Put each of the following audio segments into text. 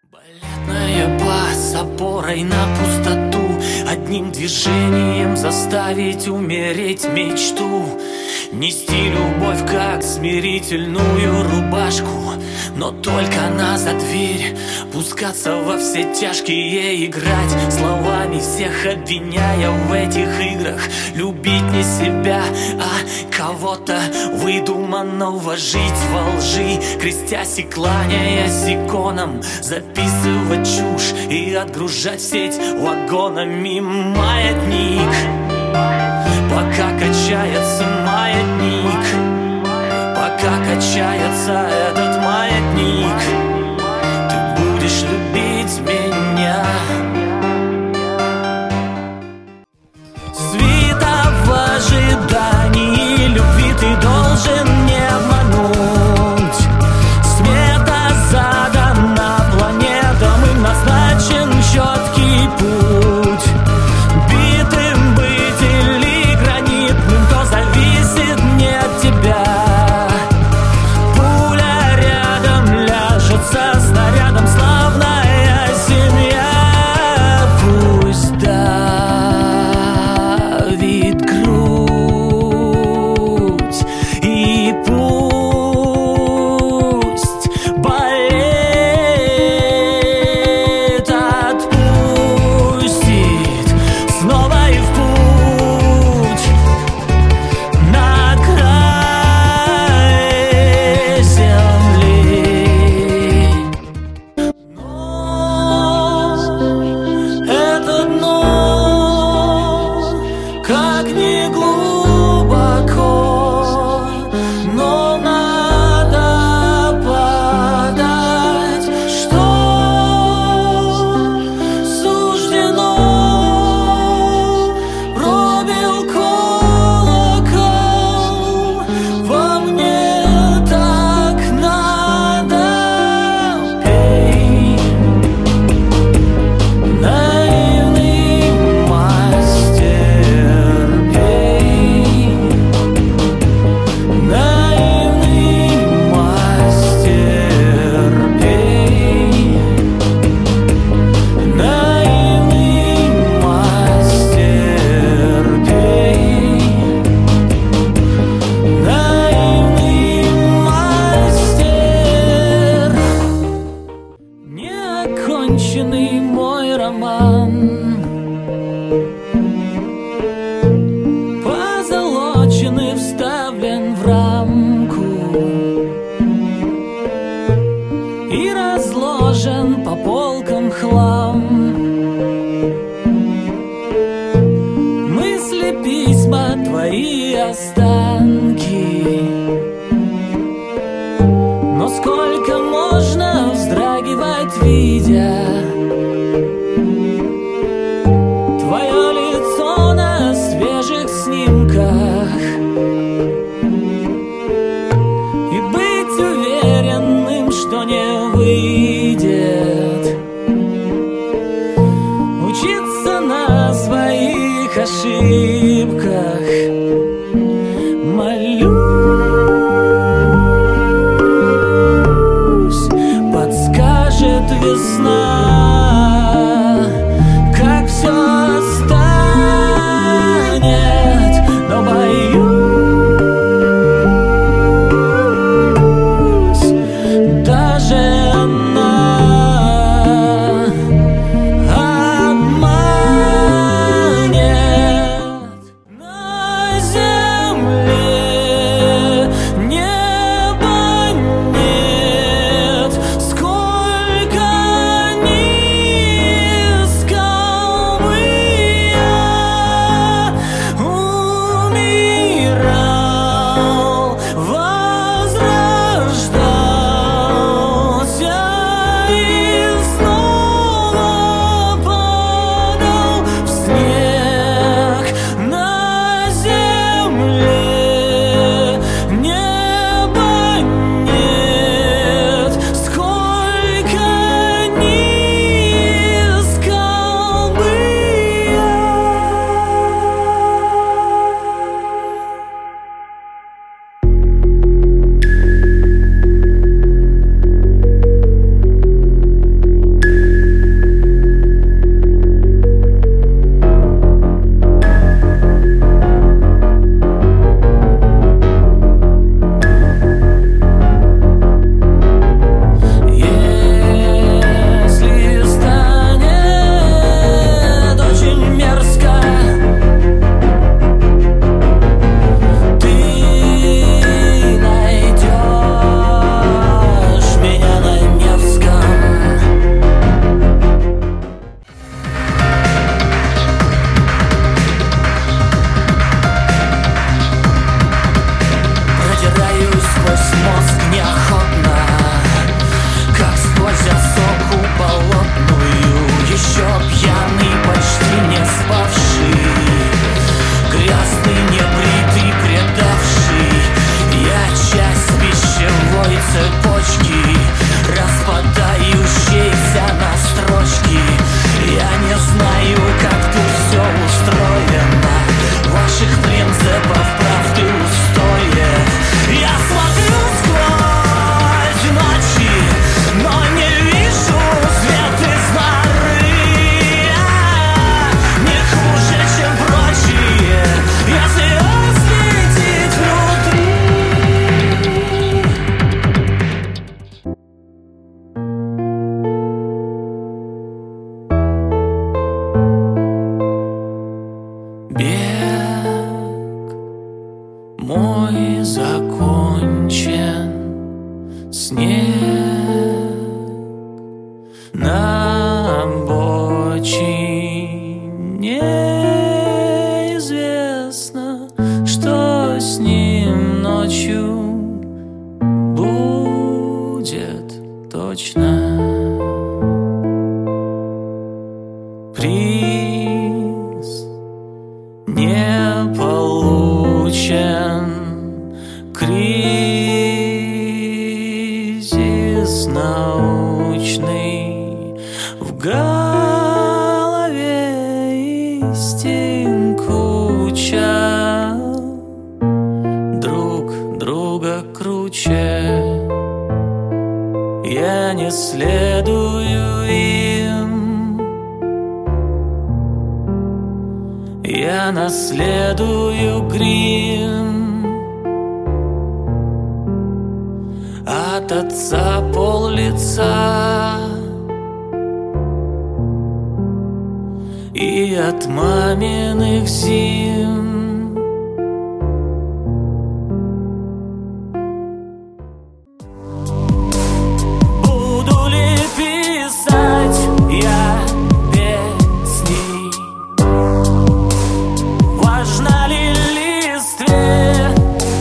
Балетная бас опорой на пустоту, одним движением заставить умереть мечту. Нести любовь как смирительную рубашку, но только она за дверь. Пускаться во все тяжкие, играть словами, всех обвиняя в этих играх. Любить не себя, а кого-то выдуманного. Жить во лжи, крестясь и кланяясь иконам. Записывать чушь и отгружать в сеть вагонами. Маятник, пока качается маятник, пока качается этот маятник, ты будешь любить меня. Свита в ожидании любви ты должен не обмануть. Смета задана планетам, им назначен четкий путь. Битым быть или гранитным, то зависит не от тебя. Пуля рядом ляжет со снарядом, славная семья. Пусть давит грудь и пусть болит, отпустит снова и в путь на край земли. Но это дно, как не глубоко, но надо подать, что суждено. Пробил колокол, во мне так надо. Пей, наивный мастер, пей, наивный мастер, пей, наивный мастер, пей, наивный мастер. Неоконченный мой роман, позолоченный, вставлен в рамку и разложен по полкам хлам. Мысли, письма, твои останки. Но сколько можно вздрагивать, видя твое лицо на свежих снимках, и быть уверенным, что не выйдет, учиться на своих ошибках. Молюсь, подскажет весна, как все станет, но боюсь, даже она обманет. На земле неба нет, сколько ни на обочине. Известно, что с ним ночью будет точно. Приз не получен. Кризис научный в голове, истин куча, друг друга круче. Я не следую им, я наследую грим. От отца пол лица и от маминых зим. Буду ли писать я песни? Важно ли листве,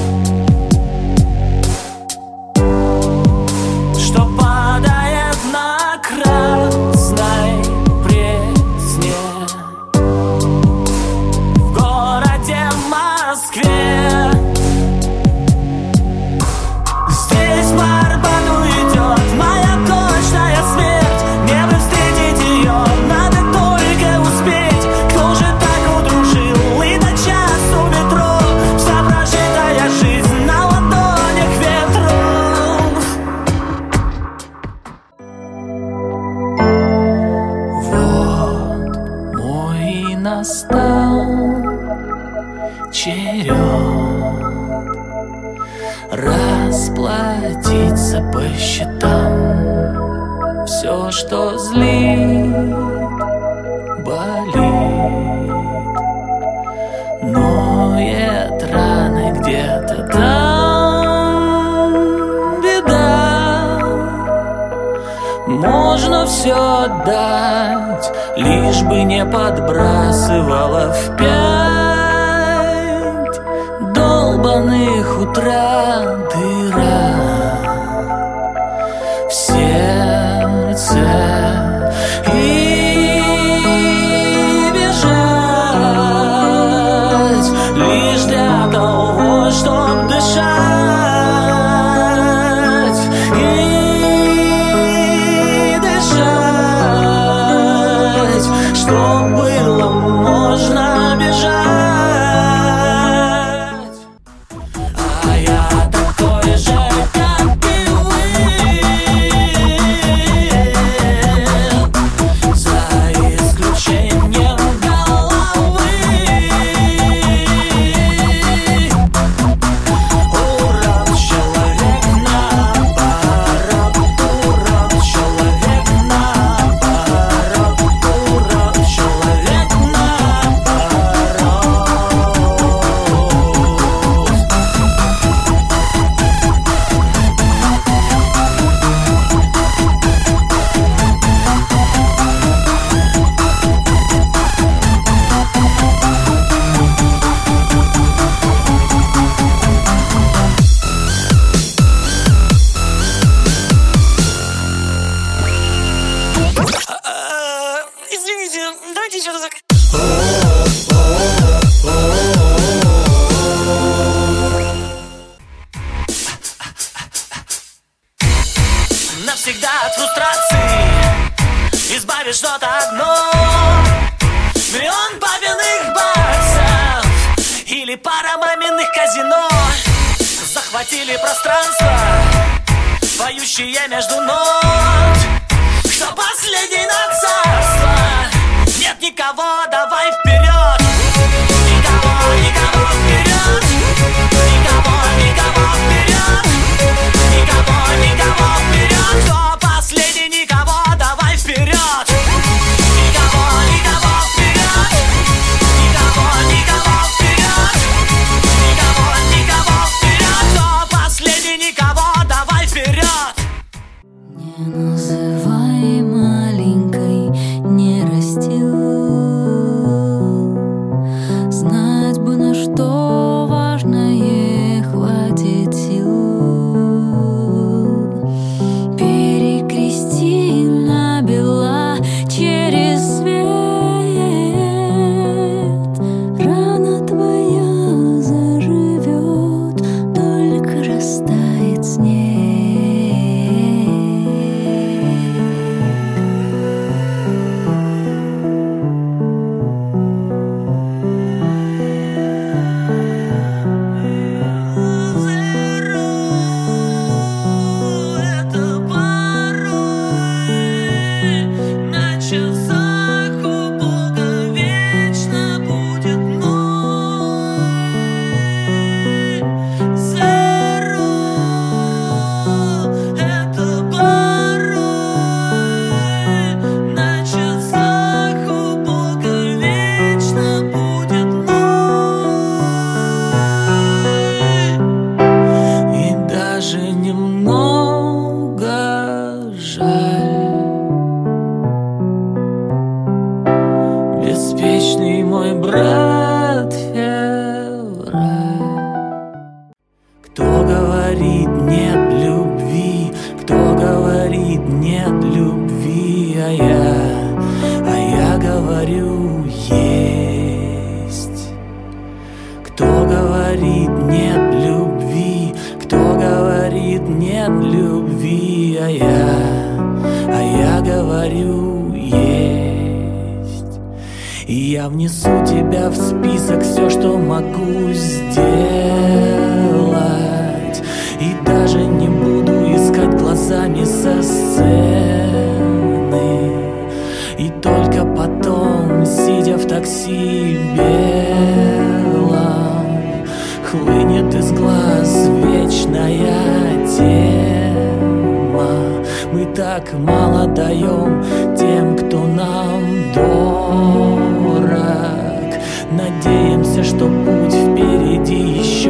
что падает на красной пресне в городе Москве? Здесь по Арбату идет моя точная смерть. Мне бы встретить ее, надо только успеть. Кто же так удружил и до часу метро? Вся прожитая жизнь на ладонях ветров. Вот мой и настал черед расплатиться по счетам. Все, что злит, болит, ноет раны где-то там. Беда, можно все отдать, лишь бы не подбрасывала впять долбаных утра дыра в сердце. И бежать лишь для того, чтоб дышать. И дышать, чтоб было можно бежать. А я такой же, как и вы, за исключением головы. Урод, человек наоборот, урод, человек наоборот, урод, человек извините, давайте еще разок. Навсегда от фрустрации избавишь что-то одно. Миллион папиных баксов или пара маминых казино захватили пространство, поющие между нот. Кто последний на царство? Нет никого, давай вперед. Никого, никого вперед. Никого, никого вперед. Никого, никого вперед. Кто последний? Никого, давай вперед. Никого, никого вперед. Никого, никого вперед. Никого, никого вперед. Кто последний? Никого, давай вперед. Не называй говорю, есть. И я внесу тебя в список, все, что могу сделать. И даже не буду искать глазами со сцены. И только потом, сидя в такси белом, хлынет из глаз вечная тема. Мы так мало даем тем, кто нам дорог. Надеемся, что путь впереди еще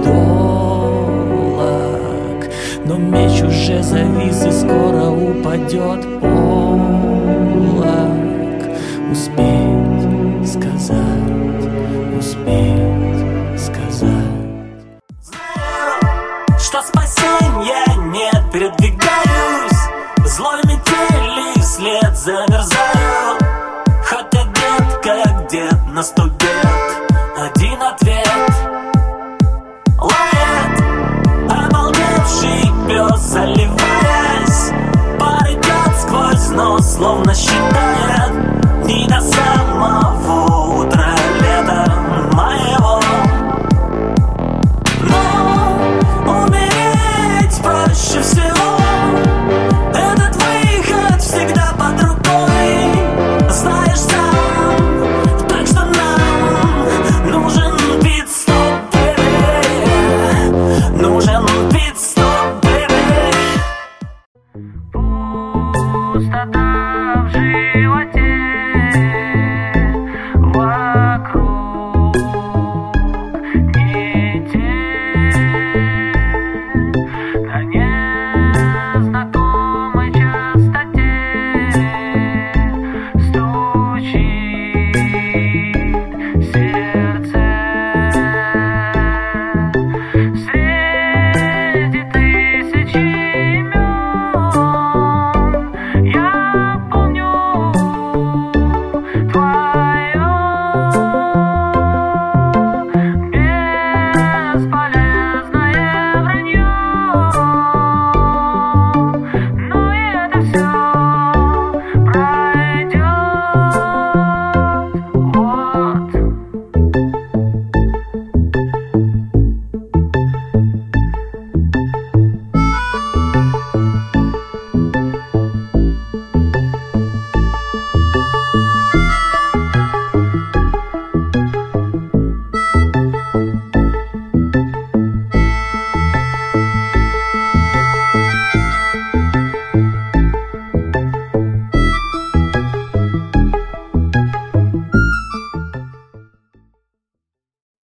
долг. Но меч уже завис и скоро упадет полог. Успеть сказать, успеть сказать. Знаю, что спасения нет, передвигаюсь злой метели вслед замерзаю. Хотя дед как дед наступит один ответ. Лает обалдевший пес, заливаясь, пар идет сквозь нос, словно считает дни до самого утра лета моего. Но умереть проще всего. Этот выход всегда под рукой, знаешь сам. Так что нам нужен пит-стоп, baby. Нужен пит-стоп, baby. Пустота в животе, вокруг метель на незнакомой частоте стучит сердце. Среди тысячи имен я